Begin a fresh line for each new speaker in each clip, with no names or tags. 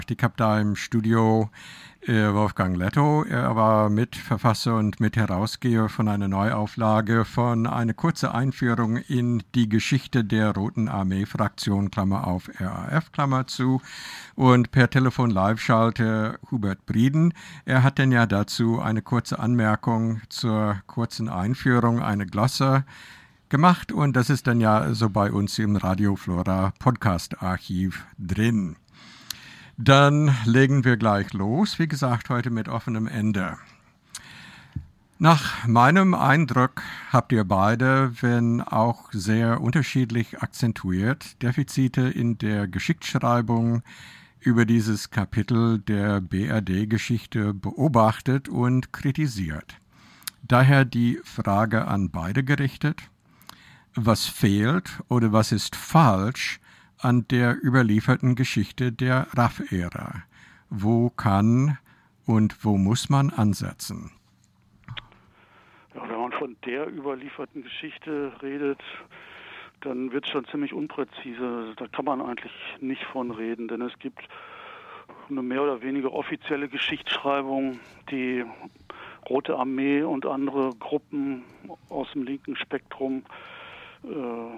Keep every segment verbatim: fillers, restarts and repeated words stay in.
Ich habe da im Studio äh, Wolfgang Lettow. Er war Mitverfasser und Mitherausgeber von einer Neuauflage von Eine kurze Einführung in die Geschichte der Roten Armee-Fraktion, Klammer auf R A F, Klammer zu. Und per Telefon Live-Schalte Hubert Brieden. Er hat denn ja dazu eine kurze Anmerkung zur kurzen Einführung, eine Glosse gemacht. Und das ist dann ja so bei uns im Radio Flora Podcast-Archiv drin. Dann legen wir gleich los, wie gesagt, heute mit offenem Ende. Nach meinem Eindruck habt ihr beide, wenn auch sehr unterschiedlich akzentuiert, Defizite in der Geschichtsschreibung über dieses Kapitel der B R D-Geschichte beobachtet und kritisiert. Daher die Frage an beide gerichtet: Was fehlt oder was ist falsch an der überlieferten Geschichte der R A F-Ära? Wo kann und wo muss man ansetzen?
Ja, wenn man von der überlieferten Geschichte redet, dann wird es schon ziemlich unpräzise. Da kann man eigentlich nicht von reden, denn es gibt eine mehr oder weniger offizielle Geschichtsschreibung, die Rote Armee und andere Gruppen aus dem linken Spektrum äh,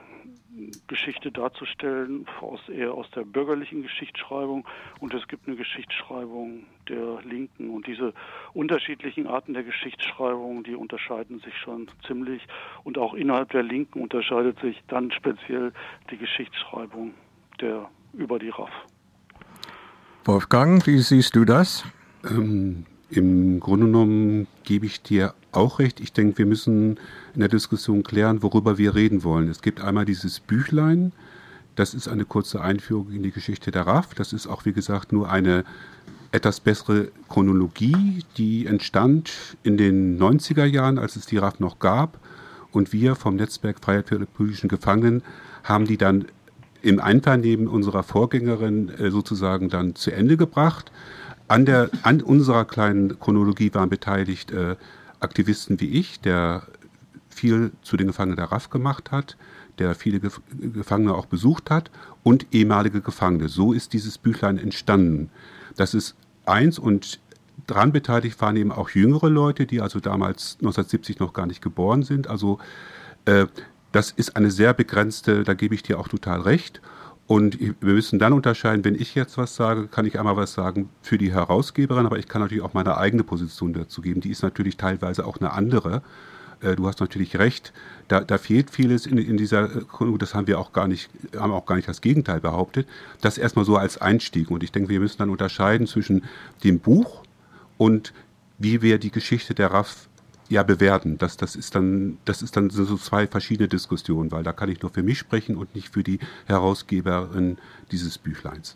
Geschichte darzustellen, aus, eher aus der bürgerlichen Geschichtsschreibung, und es gibt eine Geschichtsschreibung der Linken, und diese unterschiedlichen Arten der Geschichtsschreibung, die unterscheiden sich schon ziemlich, und auch innerhalb der Linken unterscheidet sich dann speziell die Geschichtsschreibung der über die R A F.
Wolfgang, wie siehst du das?
Ähm, im Grunde genommen gebe ich dir auch recht. Ich denke, wir müssen in der Diskussion klären, worüber wir reden wollen. Es gibt einmal dieses Büchlein, das ist eine kurze Einführung in die Geschichte der R A F. Das ist auch, wie gesagt, nur eine etwas bessere Chronologie, die entstand in den neunziger Jahren, als es die R A F noch gab. Und wir vom Netzwerk Freiheit für die politischen Gefangenen haben die dann im Einvernehmen unserer Vorgängerin äh, sozusagen dann zu Ende gebracht. An, der, an unserer kleinen Chronologie waren beteiligt äh, Aktivisten wie ich, der viel zu den Gefangenen der R A F gemacht hat, der viele Gef- Gefangene auch besucht hat, und ehemalige Gefangene. So ist dieses Büchlein entstanden. Das ist eins, und daran beteiligt waren eben auch jüngere Leute, die also damals neunzehnhundertsiebzig noch gar nicht geboren sind. Also äh, das ist eine sehr begrenzte, da gebe ich dir auch total recht. Und wir müssen dann unterscheiden, wenn ich jetzt was sage, kann ich einmal was sagen für die Herausgeberin, aber ich kann natürlich auch meine eigene Position dazu geben. Die ist natürlich teilweise auch eine andere. Äh, du hast natürlich recht, da, da fehlt vieles in, in dieser Chronologie, das haben wir auch gar nicht, haben auch gar nicht das Gegenteil behauptet. Das erstmal so als Einstieg. Und ich denke, wir müssen dann unterscheiden zwischen dem Buch und wie wir die Geschichte der R A F ja bewerten. Das, das ist dann, das ist dann so zwei verschiedene Diskussionen, weil da kann ich nur für mich sprechen und nicht für die Herausgeberin dieses Büchleins.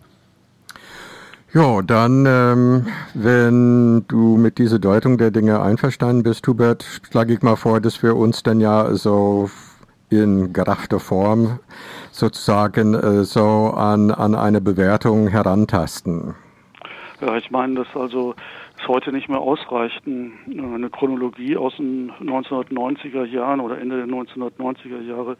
Ja, dann, ähm, wenn du mit dieser Deutung der Dinge einverstanden bist, Hubert, schlage ich mal vor, dass wir uns dann ja so in geraffter Form sozusagen äh, so an, an eine Bewertung herantasten.
Ja, ich meine, dass also es heute nicht mehr ausreicht, eine Chronologie aus den neunzehnhundertneunziger Jahren oder Ende der neunzehnhundertneunziger Jahre,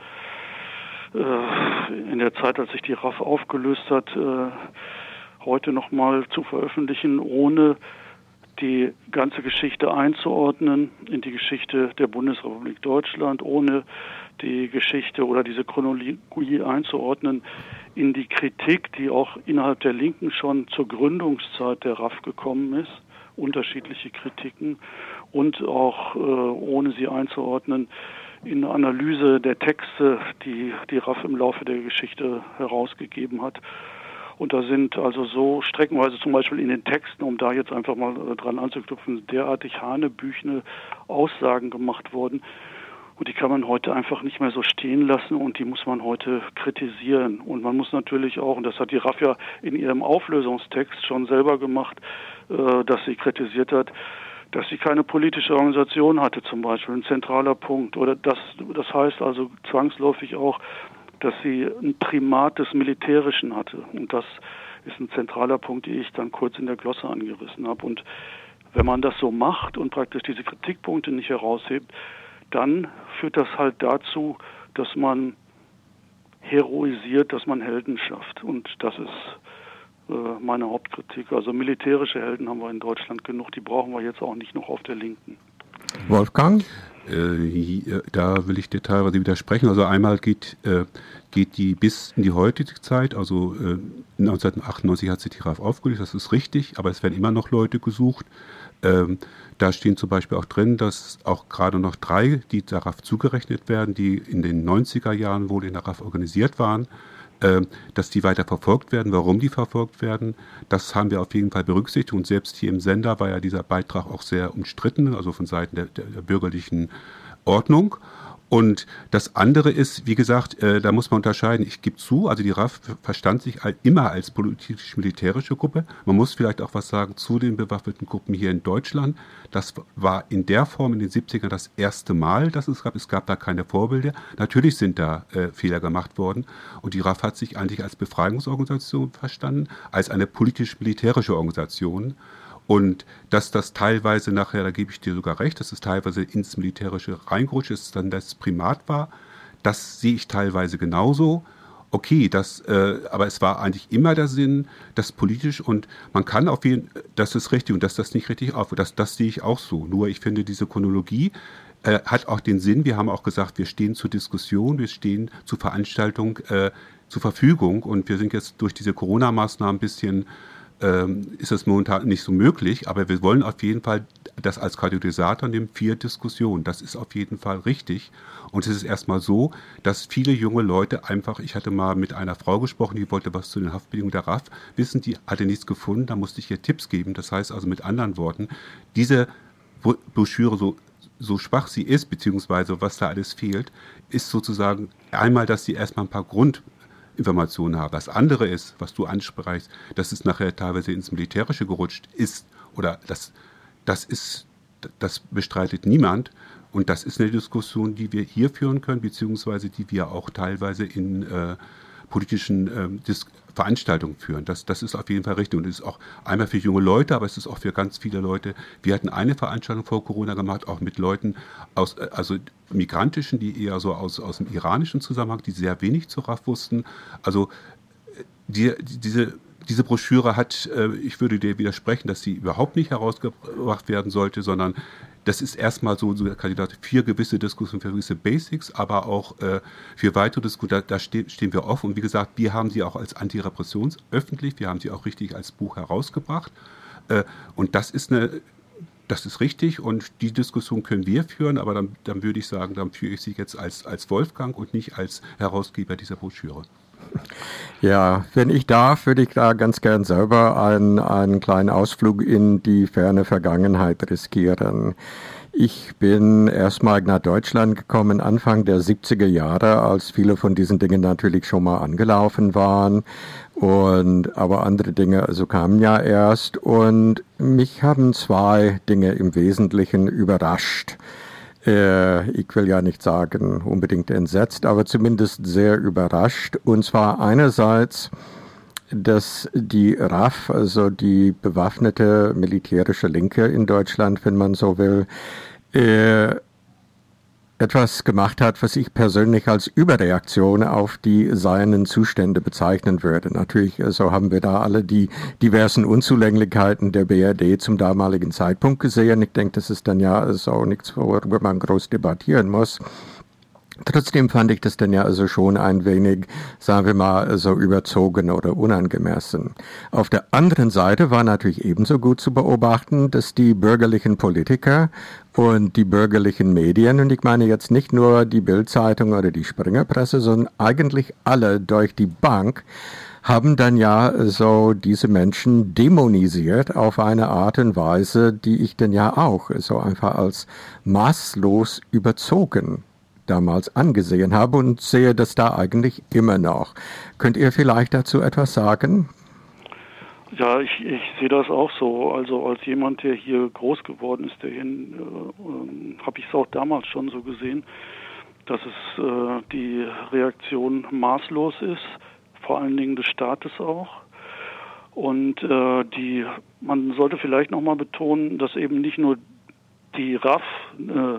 äh, in der Zeit, als sich die R A F aufgelöst hat, äh, heute nochmal zu veröffentlichen, ohne die ganze Geschichte einzuordnen in die Geschichte der Bundesrepublik Deutschland, ohne die Geschichte oder diese Chronologie einzuordnen in die Kritik, die auch innerhalb der Linken schon zur Gründungszeit der R A F gekommen ist, unterschiedliche Kritiken, und auch äh, ohne sie einzuordnen in eine Analyse der Texte, die die R A F im Laufe der Geschichte herausgegeben hat. Und da sind also so streckenweise zum Beispiel in den Texten, um da jetzt einfach mal dran anzuknüpfen, derartig hanebüchene Aussagen gemacht worden. Und die kann man heute einfach nicht mehr so stehen lassen, und die muss man heute kritisieren. Und man muss natürlich auch, und das hat die R A F ja in ihrem Auflösungstext schon selber gemacht, äh, dass sie kritisiert hat, dass sie keine politische Organisation hatte zum Beispiel, ein zentraler Punkt. Oder das, das heißt also zwangsläufig auch, dass sie ein Primat des Militärischen hatte. Und das ist ein zentraler Punkt, den ich dann kurz in der Glosse angerissen habe. Und wenn man das so macht und praktisch diese Kritikpunkte nicht heraushebt, dann führt das halt dazu, dass man heroisiert, dass man Helden schafft. Und das ist äh, meine Hauptkritik. Also militärische Helden haben wir in Deutschland genug, die brauchen wir jetzt auch nicht noch auf der Linken.
Wolfgang?
Äh, da will ich dir teilweise widersprechen. Also einmal geht, äh, geht die bis in die heutige Zeit, also äh, neunzehnhundertachtundneunzig hat sich die R A F aufgelöst, das ist richtig, aber es werden immer noch Leute gesucht. Ähm, da stehen zum Beispiel auch drin, dass auch gerade noch drei, die der R A F zugerechnet werden, die in den neunziger Jahren wohl in der R A F organisiert waren, äh, dass die weiter verfolgt werden. Warum die verfolgt werden, das haben wir auf jeden Fall berücksichtigt. Und selbst hier im Sender war ja dieser Beitrag auch sehr umstritten, also von Seiten der, der, der bürgerlichen Ordnung. Und das andere ist, wie gesagt, äh, da muss man unterscheiden. Ich gebe zu, also die R A F verstand sich all, immer als politisch-militärische Gruppe. Man muss vielleicht auch was sagen zu den bewaffneten Gruppen hier in Deutschland. Das war in der Form in den siebzigern das erste Mal, dass es gab. Es gab da keine Vorbilder. Natürlich sind da äh, Fehler gemacht worden. Und die R A F hat sich eigentlich als Befreiungsorganisation verstanden, als eine politisch-militärische Organisation. Und dass das teilweise nachher, da gebe ich dir sogar recht, dass es teilweise ins Militärische reingerutscht ist, dann das Primat war, das sehe ich teilweise genauso. Okay, das, äh, aber es war eigentlich immer der Sinn, das politisch, und man kann auf jeden Fall, das ist richtig und dass das nicht richtig aufhört, das, das sehe ich auch so. Nur ich finde, diese Chronologie äh, hat auch den Sinn, wir haben auch gesagt, wir stehen zur Diskussion, wir stehen zur Veranstaltung äh, zur Verfügung, und wir sind jetzt durch diese Corona-Maßnahmen ein bisschen ist das momentan nicht so möglich, aber wir wollen auf jeden Fall das als Katalysator nehmen für Diskussion. Das ist auf jeden Fall richtig. Und es ist erstmal so, dass viele junge Leute einfach, ich hatte mal mit einer Frau gesprochen, die wollte was zu den Haftbedingungen der R A F wissen, die hatte nichts gefunden, da musste ich ihr Tipps geben. Das heißt also mit anderen Worten, diese Broschüre, so, so schwach sie ist, beziehungsweise was da alles fehlt, ist sozusagen einmal, dass sie erstmal ein paar Grund Informationen haben. Das andere ist, was du ansprichst, dass es nachher teilweise ins Militärische gerutscht ist, oder das, das ist, das bestreitet niemand, und das ist eine Diskussion, die wir hier führen können, beziehungsweise die wir auch teilweise in äh, politischen äh, Dis- Veranstaltungen führen. Das, das ist auf jeden Fall richtig, und es ist auch einmal für junge Leute, aber es ist auch für ganz viele Leute. Wir hatten eine Veranstaltung vor Corona gemacht, auch mit Leuten aus, also migrantischen, die eher so aus, aus dem iranischen Zusammenhang, die sehr wenig zur R A F wussten. Also die, die, diese, diese Broschüre hat, äh, ich würde dir widersprechen, dass sie überhaupt nicht herausgebracht werden sollte, sondern das ist erstmal so, so Kandidat für gewisse Diskussionen, für gewisse Basics, aber auch äh, für weitere Diskussionen, da, da ste- stehen wir offen. Und wie gesagt, wir haben sie auch als Antirepressions öffentlich, wir haben sie auch richtig als Buch herausgebracht. Äh, und das ist eine, das ist richtig, und die Diskussion können wir führen, aber dann, dann würde ich sagen, dann führe ich sie jetzt als, als Wolfgang und nicht als Herausgeber dieser Broschüre.
Ja, wenn ich darf, würde ich da ganz gern selber einen, einen kleinen Ausflug in die ferne Vergangenheit riskieren. Ich bin erstmal nach Deutschland gekommen Anfang der siebziger Jahre, als viele von diesen Dingen natürlich schon mal angelaufen waren. Und aber andere Dinge also kamen ja erst, und mich haben zwei Dinge im Wesentlichen überrascht. Äh, ich will ja nicht sagen unbedingt entsetzt, aber zumindest sehr überrascht. Und zwar einerseits, dass die R A F, also die bewaffnete militärische Linke in Deutschland, wenn man so will, äh, etwas gemacht hat, was ich persönlich als Überreaktion auf die seinen Zustände bezeichnen würde. Natürlich, so haben wir da alle die diversen Unzulänglichkeiten der B R D zum damaligen Zeitpunkt gesehen. Ich denke, das ist dann ja so nichts, worüber man groß debattieren muss. Trotzdem fand ich das dann ja also schon ein wenig, sagen wir mal, so überzogen oder unangemessen. Auf der anderen Seite war natürlich ebenso gut zu beobachten, dass die bürgerlichen Politiker und die bürgerlichen Medien, und ich meine jetzt nicht nur die Bild-Zeitung oder die Springerpresse, sondern eigentlich alle durch die Bank, haben dann ja so diese Menschen dämonisiert auf eine Art und Weise, die ich dann ja auch so einfach als maßlos überzogen damals angesehen habe und sehe das da eigentlich immer noch. Könnt ihr vielleicht dazu etwas sagen?
Ja, ich, ich sehe das auch so. Also als jemand, der hier groß geworden ist, der hier, äh, habe ich es auch damals schon so gesehen, dass es äh, die Reaktion maßlos ist, vor allen Dingen des Staates auch. Und äh, die, man sollte vielleicht nochmal betonen, dass eben nicht nur die R A F äh,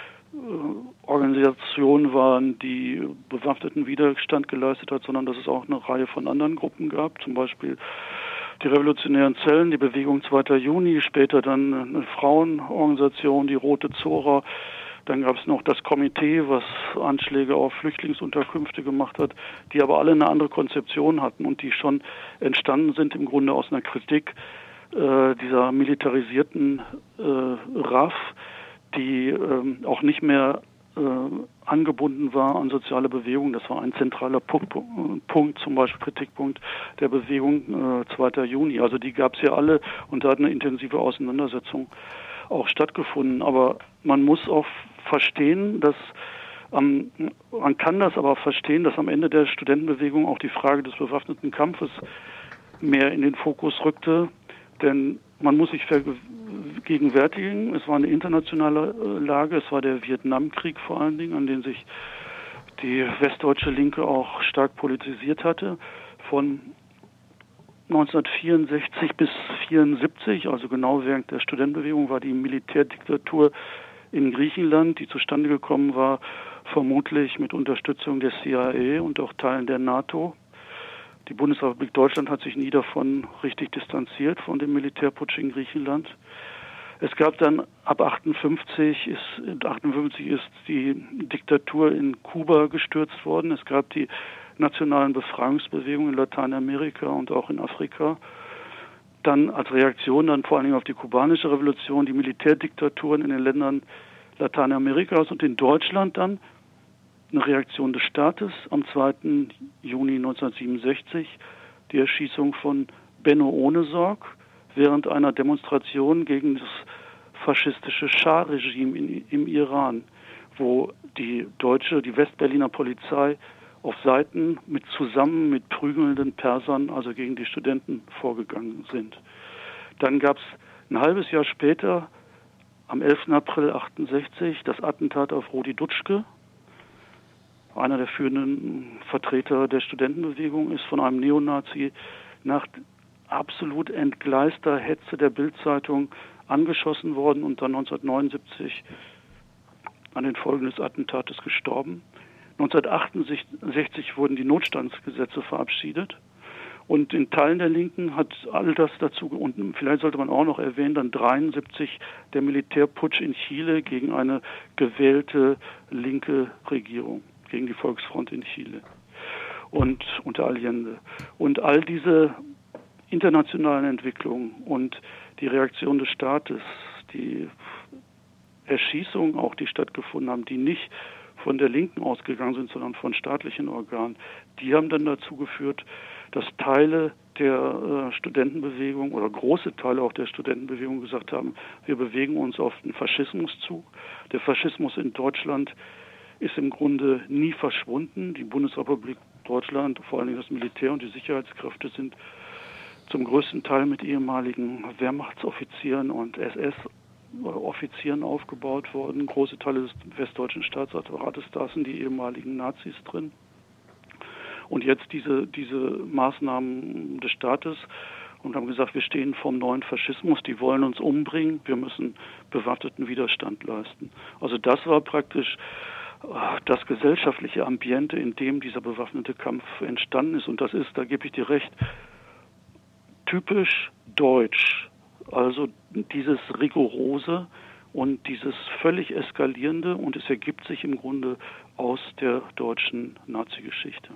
Organisationen waren, die bewaffneten Widerstand geleistet hat, sondern dass es auch eine Reihe von anderen Gruppen gab, zum Beispiel die Revolutionären Zellen, die Bewegung zweiter Juni, später dann eine Frauenorganisation, die Rote Zora. Dann gab es noch das Komitee, was Anschläge auf Flüchtlingsunterkünfte gemacht hat, die aber alle eine andere Konzeption hatten und die schon entstanden sind im Grunde aus einer Kritik äh, dieser militarisierten äh, R A F, die äh, auch nicht mehr äh, angebunden war an soziale Bewegungen. Das war ein zentraler Punkt, Punkt zum Beispiel Kritikpunkt der Bewegung äh, zweiter Juni. Also die gab es ja alle und da hat eine intensive Auseinandersetzung auch stattgefunden. Aber man muss auch verstehen, dass ähm, man kann das aber verstehen, dass am Ende der Studentenbewegung auch die Frage des bewaffneten Kampfes mehr in den Fokus rückte, denn man muss sich vergegenwärtigen, es war eine internationale Lage, es war der Vietnamkrieg vor allen Dingen, an den sich die westdeutsche Linke auch stark politisiert hatte. Von neunzehnhundertvierundsechzig bis vierundsiebzig, also genau während der Studentenbewegung, war die Militärdiktatur in Griechenland, die zustande gekommen war, vermutlich mit Unterstützung der C I A und auch Teilen der NATO. Die Bundesrepublik Deutschland hat sich nie davon richtig distanziert, von dem Militärputsch in Griechenland. Es gab dann ab achtundfünfzig ist, achtundfünfzig ist die Diktatur in Kuba gestürzt worden. Es gab die nationalen Befreiungsbewegungen in Lateinamerika und auch in Afrika. Dann als Reaktion dann vor allen Dingen auf die kubanische Revolution, die Militärdiktaturen in den Ländern Lateinamerikas und in Deutschland dann eine Reaktion des Staates am zweiten Juni neunzehnhundertsiebenundsechzig, die Erschießung von Benno Ohnesorg während einer Demonstration gegen das faschistische Schah-Regime in, im Iran, wo die deutsche, die Westberliner Polizei auf Seiten mit zusammen mit prügelnden Persern, also gegen die Studenten, vorgegangen sind. Dann gab es ein halbes Jahr später, am elften April achtundsechzig, das Attentat auf Rudi Dutschke. Einer der führenden Vertreter der Studentenbewegung ist von einem Neonazi nach absolut entgleister Hetze der Bild-Zeitung angeschossen worden und dann neunzehnhundertneunundsiebzig an den Folgen des Attentates gestorben. neunzehnhundertachtundsechzig wurden die Notstandsgesetze verabschiedet und in Teilen der Linken hat all das dazu, und vielleicht sollte man auch noch erwähnen, dann dreiundsiebzig der Militärputsch in Chile gegen eine gewählte linke Regierung, gegen die Volksfront in Chile und unter Allende. Und all diese internationalen Entwicklungen und die Reaktion des Staates, die Erschießungen auch, die stattgefunden haben, die nicht von der Linken ausgegangen sind, sondern von staatlichen Organen, die haben dann dazu geführt, dass Teile der äh, Studentenbewegung oder große Teile auch der Studentenbewegung gesagt haben, wir bewegen uns auf den Faschismus zu. Der Faschismus in Deutschland ist im Grunde nie verschwunden. Die Bundesrepublik Deutschland, vor allem das Militär und die Sicherheitskräfte, sind zum größten Teil mit ehemaligen Wehrmachtsoffizieren und S S-Offizieren aufgebaut worden. Große Teile des westdeutschen Staatsapparates, da sind die ehemaligen Nazis drin. Und jetzt diese, diese Maßnahmen des Staates und haben gesagt, wir stehen vorm neuen Faschismus, die wollen uns umbringen, wir müssen bewaffneten Widerstand leisten. Also das war praktisch das gesellschaftliche Ambiente, in dem dieser bewaffnete Kampf entstanden ist. Und das ist, da gebe ich dir recht, typisch deutsch. Also dieses Rigorose und dieses völlig Eskalierende, und es ergibt sich im Grunde aus der deutschen Nazi-Geschichte.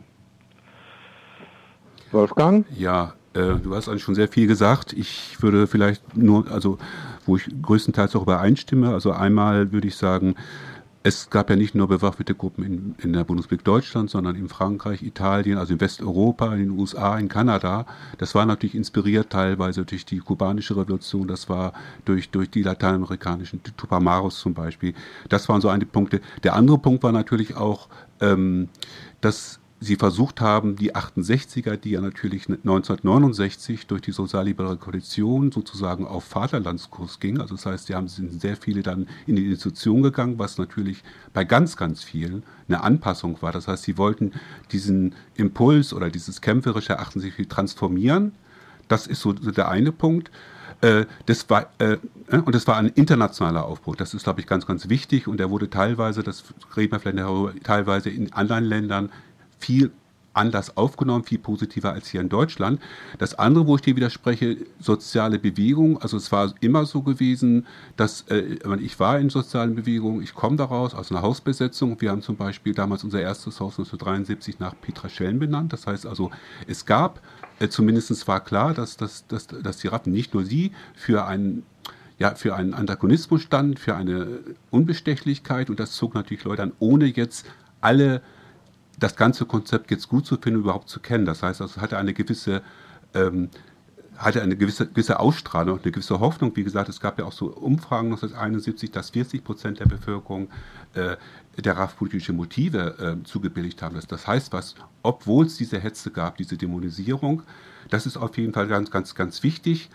Wolfgang?
Ja, äh, du hast eigentlich schon sehr viel gesagt. Ich würde vielleicht nur, also wo ich größtenteils auch übereinstimme, also einmal würde ich sagen, es gab ja nicht nur bewaffnete Gruppen in, in der Bundesrepublik Deutschland, sondern in Frankreich, Italien, also in Westeuropa, in den U S A, in Kanada. Das war natürlich inspiriert teilweise durch die kubanische Revolution, das war durch, durch die lateinamerikanischen, die Tupamaros zum Beispiel. Das waren so eine Punkte. Der andere Punkt war natürlich auch, ähm, dass sie versucht haben, die achtundsechziger, die ja natürlich neunzehnhundertneunundsechzig durch die sozialliberale Koalition sozusagen auf Vaterlandskurs ging. Also das heißt, sie haben, sind sehr viele dann in die Institution gegangen, was natürlich bei ganz, ganz vielen eine Anpassung war. Das heißt, sie wollten diesen Impuls oder dieses kämpferische achtundsechzig transformieren. Das ist so der eine Punkt. Äh, das war, äh, und das war ein internationaler Aufbruch. Das ist, glaube ich, ganz, ganz wichtig. Und er wurde teilweise, das reden wir vielleicht darüber, teilweise in anderen Ländern viel anders aufgenommen, viel positiver als hier in Deutschland. Das andere, wo ich dir widerspreche, soziale Bewegung, also es war immer so gewesen, dass äh, ich war in sozialen Bewegungen, ich komme daraus, aus einer Hausbesetzung. Wir haben zum Beispiel damals unser erstes Haus neunzehnhundertdreiundsiebzig nach Petra Schellen benannt. Das heißt also, es gab, äh, zumindest war klar, dass, dass, dass, dass die Raffen, nicht nur sie, für einen ja, für einen Antagonismus standen, für eine Unbestechlichkeit, und das zog natürlich Leute an, ohne jetzt alle das ganze Konzept jetzt gut zu finden, überhaupt zu kennen. Das heißt, also, es hatte eine gewisse, ähm, hatte eine gewisse, gewisse Ausstrahlung, eine gewisse Hoffnung. Wie gesagt, es gab ja auch so Umfragen neunzehnhunderteinundsiebzig, dass vierzig Prozent der Bevölkerung äh, der R A F politische Motive äh, zugebilligt haben. Das, das heißt was, obwohl es diese Hetze gab, diese Dämonisierung, das ist auf jeden Fall ganz, ganz, ganz wichtig.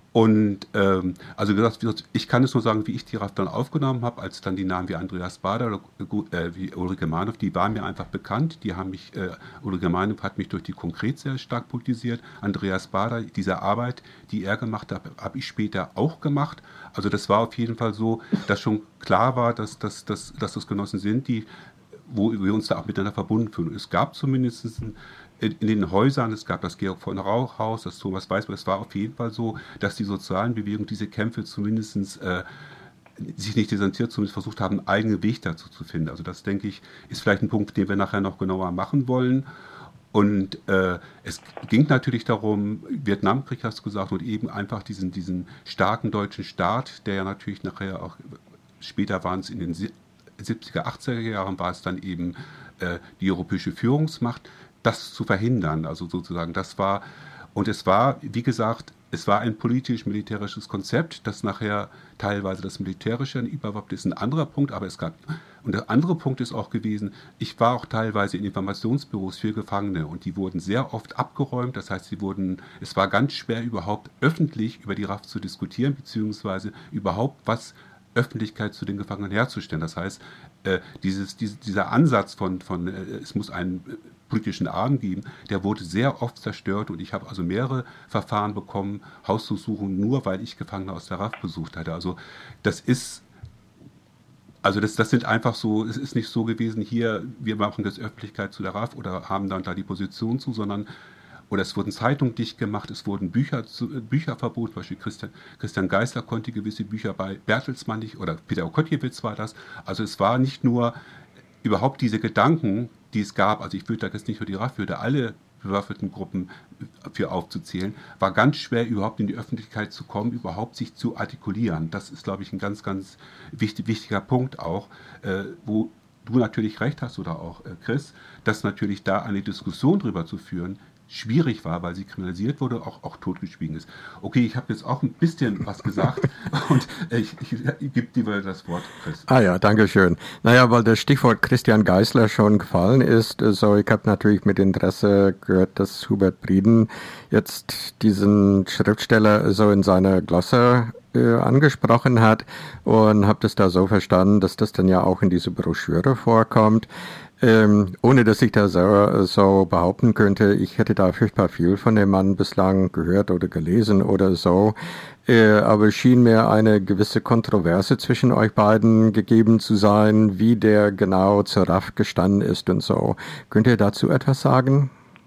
Und ähm, also gesagt, ich kann es nur sagen, wie ich die R A F dann aufgenommen habe, als dann die Namen wie Andreas Baader oder äh, wie Ulrike Manow, die waren mir einfach bekannt. Die haben mich, äh, Ulrike Manow hat mich durch die Konkret sehr stark politisiert. Andreas Baader, diese Arbeit, die er gemacht hat, habe ich später auch gemacht. Also das war auf jeden Fall so, dass schon klar war, dass, dass, dass, dass das Genossen sind, die, wo wir uns da auch miteinander verbunden fühlen. Es gab zumindest ein in den Häusern, es gab das Georg von Rauch-Haus, das Thomas Weißberg, es war auf jeden Fall so, dass die sozialen Bewegungen diese Kämpfe zumindest äh, sich nicht desantiert, zumindest versucht haben, einen eigenen Weg dazu zu finden. Also das, denke ich, ist vielleicht ein Punkt, den wir nachher noch genauer machen wollen. Und äh, es ging natürlich darum, Vietnamkrieg hast du gesagt, und eben einfach diesen, diesen starken deutschen Staat, der ja natürlich nachher auch, später waren es in den siebziger, achtziger Jahren, war es dann eben äh, die europäische Führungsmacht, das zu verhindern, also sozusagen, das war, und es war, wie gesagt, es war ein politisch-militärisches Konzept, das nachher teilweise das Militärische überhaupt ist ein anderer Punkt, aber es gab, und der andere Punkt ist auch gewesen, ich war auch teilweise in Informationsbüros für Gefangene, und die wurden sehr oft abgeräumt, das heißt, sie wurden, es war ganz schwer überhaupt öffentlich über die R A F zu diskutieren, beziehungsweise überhaupt was Öffentlichkeit zu den Gefangenen herzustellen. Das heißt, äh, dieses, diese, dieser Ansatz von, von äh, es muss einen äh, politischen Arm geben, der wurde sehr oft zerstört, und ich habe also mehrere Verfahren bekommen, Hausdurchsuchungen, nur weil ich Gefangene aus der R A F besucht hatte. Also das ist, also das, das sind einfach so, es ist nicht so gewesen, hier, wir machen jetzt Öffentlichkeit zu der R A F oder haben dann da die Position zu, sondern oder es wurden Zeitungen dicht gemacht, es wurden Bücher, Bücher verboten, zum Beispiel Christian, Christian Geisler konnte gewisse Bücher bei Bertelsmann nicht, oder Peter Okotjewitz war das. Also es war nicht nur überhaupt diese Gedanken, die es gab, also ich würde da jetzt nicht nur die R A F, würde alle bewaffneten Gruppen für aufzuzählen, war ganz schwer, überhaupt in die Öffentlichkeit zu kommen, überhaupt sich zu artikulieren. Das ist, glaube ich, ein ganz, ganz wichtig, wichtiger Punkt auch, äh, wo du natürlich recht hast, oder auch äh, Chris, dass natürlich da eine Diskussion drüber zu führen, schwierig war, weil sie kriminalisiert wurde, auch, auch totgeschwiegen ist. Okay, ich habe jetzt auch ein bisschen was gesagt und ich, ich, ich gebe dir das Wort, Chris.
Ah ja, danke schön. Naja, weil das Stichwort Christian Geisler schon gefallen ist, so ich habe natürlich mit Interesse gehört, dass Hubert Brieden jetzt diesen Schriftsteller so in seiner Glosse äh, angesprochen hat, und habe das da so verstanden, dass das dann ja auch in dieser Broschüre vorkommt. Ähm, ohne dass ich da so, so behaupten könnte, ich hätte da furchtbar viel von dem Mann bislang gehört oder gelesen oder so, äh, aber es schien mir eine gewisse Kontroverse zwischen euch beiden gegeben zu sein, wie der genau zur R A F gestanden ist und so. Könnt ihr dazu etwas sagen?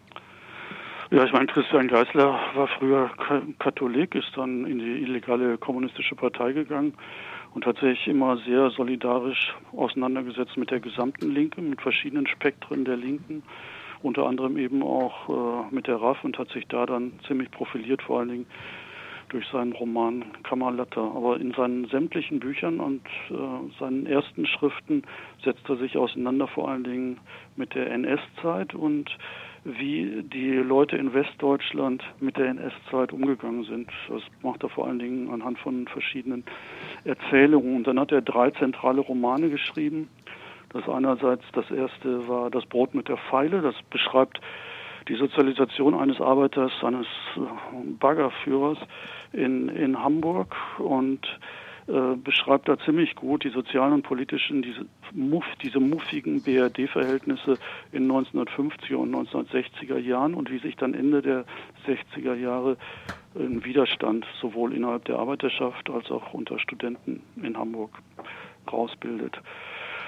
Ja, ich meine, Christian Geisler war früher Katholik, ist dann in die illegale kommunistische Partei gegangen und hat sich immer sehr solidarisch auseinandergesetzt mit der gesamten Linken, mit verschiedenen Spektren der Linken, unter anderem eben auch äh, mit der R A F, und hat sich da dann ziemlich profiliert, vor allen Dingen durch seinen Roman Kammerlatte. Aber in seinen sämtlichen Büchern und äh, seinen ersten Schriften setzt er sich auseinander, vor allen Dingen mit der N S-Zeit und wie die Leute in Westdeutschland mit der N S-Zeit umgegangen sind. Das macht er vor allen Dingen anhand von verschiedenen Erzählungen. Und dann hat er drei zentrale Romane geschrieben. Das einerseits, das erste war Das Brot mit der Feile. Das beschreibt die Sozialisation eines Arbeiters, eines Baggerführers in, in Hamburg, und äh, beschreibt da ziemlich gut die sozialen und politischen, diese, Muff, diese muffigen B R D-Verhältnisse in neunzehnhundertfünfziger und neunzehnhundertsechziger Jahren und wie sich dann Ende der sechziger Jahre ein Widerstand sowohl innerhalb der Arbeiterschaft als auch unter Studenten in Hamburg rausbildet.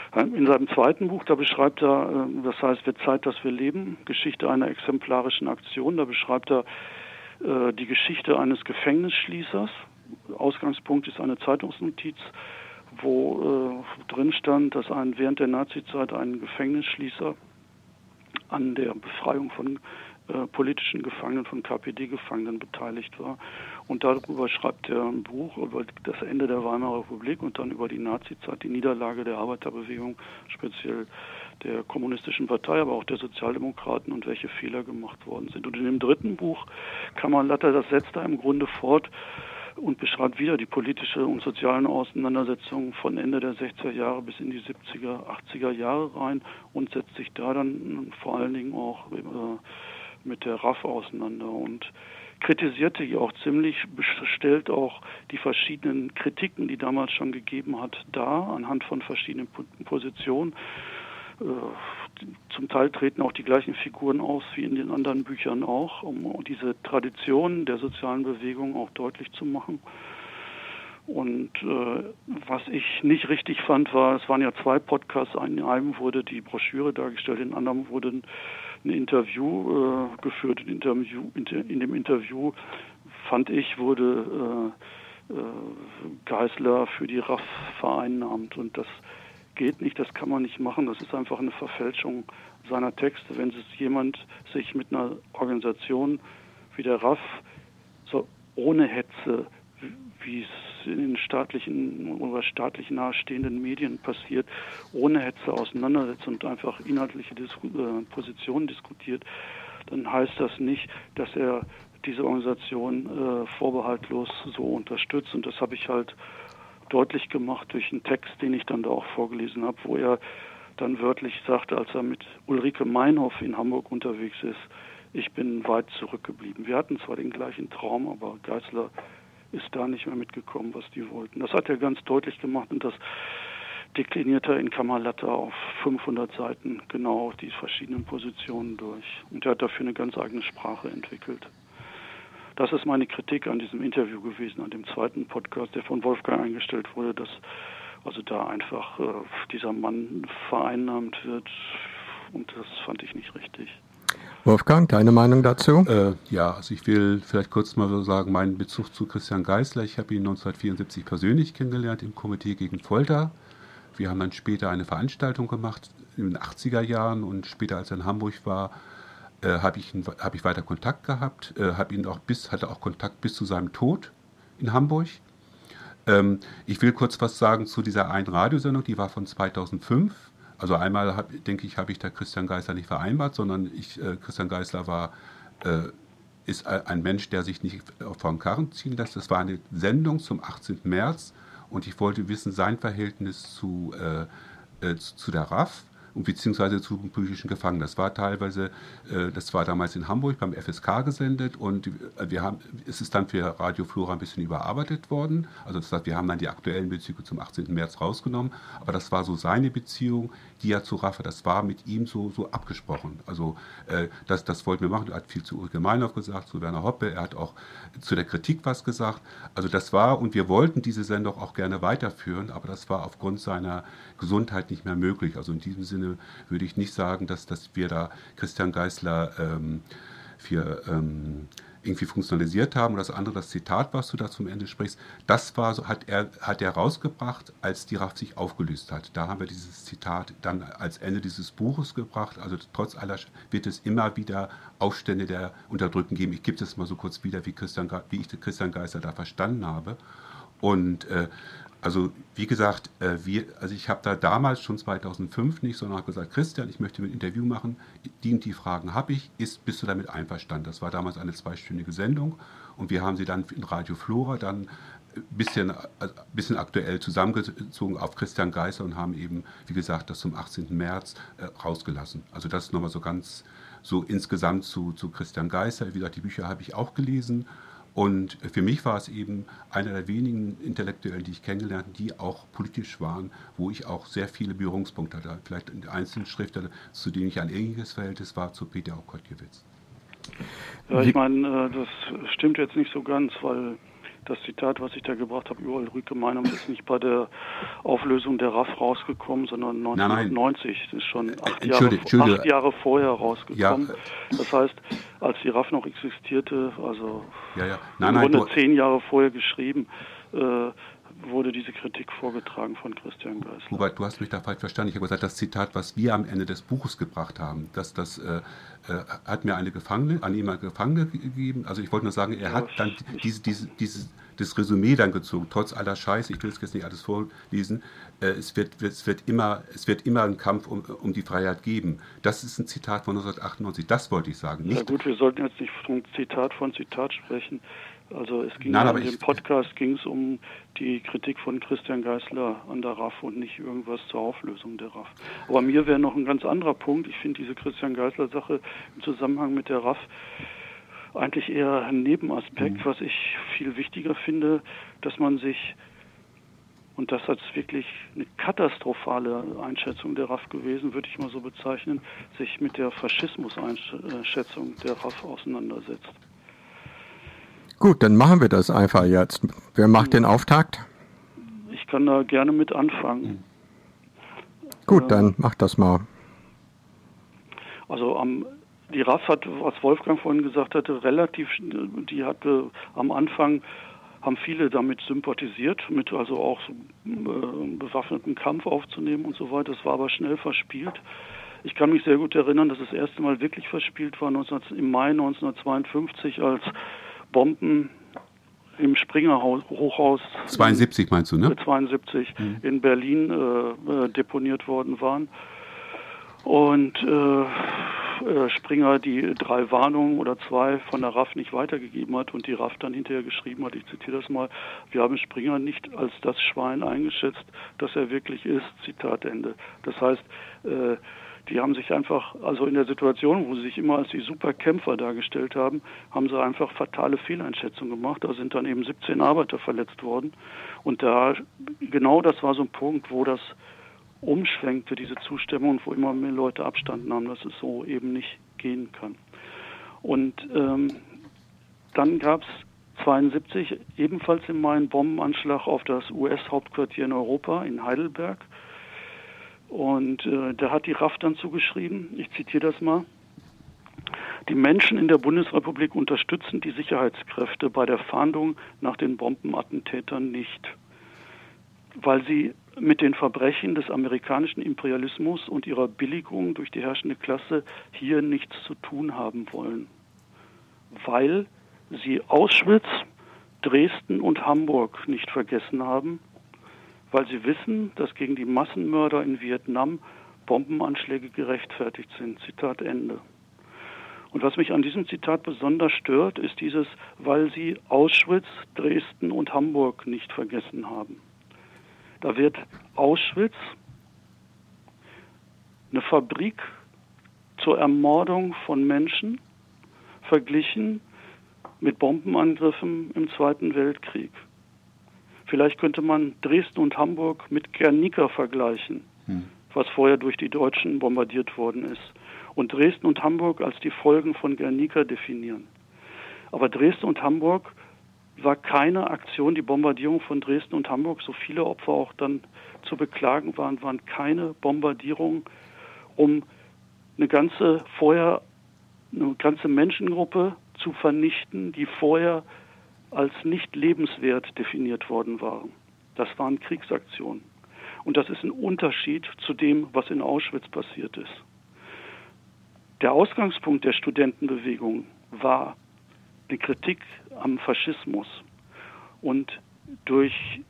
In seinem zweiten Buch, da beschreibt er, das heißt, wird Zeit, dass wir leben, Geschichte einer exemplarischen Aktion, da beschreibt er äh, die Geschichte eines Gefängnisschließers. Ausgangspunkt ist eine Zeitungsnotiz, wo äh, drin stand, dass ein, während der Nazizeit ein Gefängnisschließer an der Befreiung von äh, politischen Gefangenen, von K P D-Gefangenen beteiligt war. Und darüber schreibt er ein Buch über das Ende der Weimarer Republik und dann über die Nazizeit, die Niederlage der Arbeiterbewegung, speziell der Kommunistischen Partei, aber auch der Sozialdemokraten und welche Fehler gemacht worden sind. Und in dem dritten Buch, Kammerlatter, das setzt er im Grunde fort und beschreibt wieder die politische und sozialen Auseinandersetzungen von Ende der sechziger Jahre bis in die siebziger, achtziger Jahre rein und setzt sich da dann vor allen Dingen auch äh, mit der R A F auseinander und kritisierte die auch ziemlich, stellt auch die verschiedenen Kritiken, die damals schon gegeben hat, dar, anhand von verschiedenen Positionen. Zum Teil treten auch die gleichen Figuren aus wie in den anderen Büchern auch, um diese Tradition der sozialen Bewegung auch deutlich zu machen. Und äh, was ich nicht richtig fand, war, es waren ja zwei Podcasts, in einem wurde die Broschüre dargestellt, in anderem wurde ein Interview äh, geführt. In, Interview, in, in dem Interview, fand ich, wurde äh, äh, Geisler für die R A F vereinnahmt. Und das geht nicht, das kann man nicht machen. Das ist einfach eine Verfälschung seiner Texte. Wenn es jemand sich mit einer Organisation wie der R A F so ohne Hetze, wie es in den staatlichen oder staatlich nahestehenden Medien passiert, ohne Hetze auseinandersetzt und einfach inhaltliche Disku- äh, Positionen diskutiert, dann heißt das nicht, dass er diese Organisation äh, vorbehaltlos so unterstützt. Und das habe ich halt deutlich gemacht durch einen Text, den ich dann da auch vorgelesen habe, wo er dann wörtlich sagt, als er mit Ulrike Meinhof in Hamburg unterwegs ist, ich bin weit zurückgeblieben. Wir hatten zwar den gleichen Traum, aber Geisler ist da nicht mehr mitgekommen, was die wollten. Das hat er ganz deutlich gemacht und das dekliniert er in Kammerlatter auf fünfhundert Seiten genau die verschiedenen Positionen durch. Und er hat dafür eine ganz eigene Sprache entwickelt. Das ist meine Kritik an diesem Interview gewesen, an dem zweiten Podcast, der von Wolfgang eingestellt wurde, dass also da einfach äh, dieser Mann vereinnahmt wird und das fand ich nicht richtig.
Wolfgang, deine Meinung dazu?
Äh, ja, also ich will vielleicht kurz mal so sagen, meinen Bezug zu Christian Geisler. Ich habe ihn neunzehnhundertvierundsiebzig persönlich kennengelernt im Komitee gegen Folter. Wir haben dann später eine Veranstaltung gemacht in den achtziger Jahren und später, als er in Hamburg war, äh, habe ich, hab ich weiter Kontakt gehabt, äh, habe ihn auch bis, hatte auch Kontakt bis zu seinem Tod in Hamburg. Ähm, ich will kurz was sagen zu dieser einen Radiosendung, die war von zweitausendfünf. Also einmal, hab, denke ich, habe ich da Christian Geisler nicht vereinbart, sondern ich, äh, Christian Geisler war, äh, ist ein Mensch, der sich nicht vom Karren ziehen lässt. Das war eine Sendung zum achtzehnten März und ich wollte wissen, sein Verhältnis zu, äh, äh, zu, zu der R A F und beziehungsweise zu politischen Gefangenen. Das war teilweise, äh, das war damals in Hamburg beim F S K gesendet und wir haben, es ist dann für Radio Flora ein bisschen überarbeitet worden. Also das heißt, wir haben dann die aktuellen Bezüge zum achtzehnten März rausgenommen, aber das war so seine Beziehung, die er zu R A F, das war mit ihm so, so abgesprochen. Also äh, das, das wollten wir machen. Er hat viel zu Ulrike Meinhof gesagt, zu Werner Hoppe, er hat auch zu der Kritik was gesagt. Also das war, und wir wollten diese Sendung auch gerne weiterführen, aber das war aufgrund seiner Gesundheit nicht mehr möglich. Also in diesem Sinne würde ich nicht sagen, dass, dass wir da Christian Geisler ähm, für ähm, irgendwie funktionalisiert haben. Und das andere, das Zitat, was du da zum Ende sprichst, das war so, hat er, hat er rausgebracht, als die R A F sich aufgelöst hat. Da haben wir dieses Zitat dann als Ende dieses Buches gebracht. Also trotz aller wird es immer wieder Aufstände der Unterdrückten geben. Ich gebe das mal so kurz wieder, wie, Christian, wie ich Christian Geisler da verstanden habe. Und äh, also wie gesagt, äh, wir, also ich habe da damals schon zweitausendfünf nicht, sondern habe gesagt, Christian, ich möchte ein Interview machen, die und die Fragen habe ich, ist, bist du damit einverstanden? Das war damals eine zweistündige Sendung und wir haben sie dann in Radio Flora dann ein bisschen, also ein bisschen aktuell zusammengezogen auf Christian Geisler und haben eben, wie gesagt, das zum achtzehnten März äh, rausgelassen. Also das ist nochmal so ganz, so insgesamt zu, zu Christian Geisler. Wie gesagt, die Bücher habe ich auch gelesen. Und für mich war es eben einer der wenigen Intellektuellen, die ich kennengelernt habe, die auch politisch waren, wo ich auch sehr viele Berührungspunkte hatte. Vielleicht in einzelnen Schriftstellern, zu denen ich ein ähnliches Verhältnis war, zu Peter Aukotkiewicz.
Ja, ich meine, das stimmt jetzt nicht so ganz, weil das Zitat, was ich da gebracht habe, überall Rüke Meinung, ist nicht bei der Auflösung der R A F rausgekommen, sondern neunzehnhundertneunzig. Nein, nein. Das ist schon acht, äh, Jahre, acht Jahre vorher rausgekommen. Ja. Das heißt, als die R A F noch existierte, also
ja, ja. Nein,
im Grunde
nein,
zehn Jahre vorher geschrieben, äh, wurde diese Kritik vorgetragen von Christian Geisler.
Hubert, du hast mich da falsch verstanden. Ich habe gesagt, das Zitat, was wir am Ende des Buches gebracht haben, das, das äh, äh, hat mir eine Gefangene, an ihm eine Gefangene gegeben. Also ich wollte nur sagen, er ja, hat dann diese, diese, diese, das Resümee dann gezogen, trotz aller Scheiße, ich will es jetzt nicht alles vorlesen, äh, es, wird, es, wird immer, es wird immer einen Kampf um, um die Freiheit geben. Das ist ein Zitat von neunzehnhundertachtundneunzig, das wollte ich sagen.
Nicht, ja gut, wir sollten jetzt nicht von Zitat von Zitat sprechen. Also es ging
Nein,
ja
aber
in dem
ich,
Podcast ging es um die Kritik von Christian Geisler an der R A F und nicht irgendwas zur Auflösung der R A F. Aber mir wäre noch ein ganz anderer Punkt. Ich finde diese Christian Geisler-Sache im Zusammenhang mit der R A F eigentlich eher ein Nebenaspekt. Mhm. Was ich viel wichtiger finde, dass man sich, und das als wirklich eine katastrophale Einschätzung der R A F gewesen, würde ich mal so bezeichnen, sich mit der Faschismus-Einschätzung der R A F auseinandersetzt.
Gut, dann machen wir das einfach jetzt. Wer macht den Auftakt?
Ich kann da gerne mit anfangen.
Gut, ähm, dann mach das mal.
Also am, die R A F hat, was Wolfgang vorhin gesagt hatte, relativ, die hatte am Anfang, haben viele damit sympathisiert, mit also auch so, äh, bewaffneten Kampf aufzunehmen und so weiter. Das war aber schnell verspielt. Ich kann mich sehr gut erinnern, dass das erste Mal wirklich verspielt war neunzehn, im Mai neunzehnhundertzweiundfünfzig, als Bomben im Springer Hochhaus
zweiundsiebzig meinst du, ne?
zweiundsiebzig mhm. in Berlin äh, deponiert worden waren. Und äh, Springer die drei Warnungen oder zwei von der R A F nicht weitergegeben hat und die R A F dann hinterher geschrieben hat, ich zitiere das mal, wir haben Springer nicht als das Schwein eingeschätzt, das er wirklich ist, Zitat Ende. Das heißt, äh, die haben sich einfach, also in der Situation, wo sie sich immer als die Superkämpfer dargestellt haben, haben sie einfach fatale Fehleinschätzungen gemacht. Da sind dann eben siebzehn Arbeiter verletzt worden. Und da, genau das war so ein Punkt, wo das umschwenkte, diese Zustimmung, wo immer mehr Leute Abstand nahmen, dass es so eben nicht gehen kann. Und ähm, dann gab es zweiundsiebzig ebenfalls im Mai einen Bombenanschlag auf das U S-Hauptquartier in Europa, in Heidelberg. Und äh, da hat die R A F dann zugeschrieben, ich zitiere das mal, die Menschen in der Bundesrepublik unterstützen die Sicherheitskräfte bei der Fahndung nach den Bombenattentätern nicht, weil sie mit den Verbrechen des amerikanischen Imperialismus und ihrer Billigung durch die herrschende Klasse hier nichts zu tun haben wollen, weil sie Auschwitz, Dresden und Hamburg nicht vergessen haben, weil sie wissen, dass gegen die Massenmörder in Vietnam Bombenanschläge gerechtfertigt sind. Zitat Ende. Und was mich an diesem Zitat besonders stört, ist dieses, weil sie Auschwitz, Dresden und Hamburg nicht vergessen haben. Da wird Auschwitz, eine Fabrik zur Ermordung von Menschen, verglichen mit Bombenangriffen im Zweiten Weltkrieg. Vielleicht könnte man Dresden und Hamburg mit Guernica vergleichen, hm. was vorher durch die Deutschen bombardiert worden ist. Und Dresden und Hamburg als die Folgen von Guernica definieren. Aber Dresden und Hamburg war keine Aktion, die Bombardierung von Dresden und Hamburg, so viele Opfer auch dann zu beklagen waren, waren keine Bombardierungen, um eine ganze vorher eine ganze Menschengruppe zu vernichten, die vorher als nicht lebenswert definiert worden waren. Das waren Kriegsaktionen. Und das ist ein Unterschied zu dem, was in Auschwitz passiert ist. Der Ausgangspunkt der Studentenbewegung war die Kritik am Faschismus. Und durch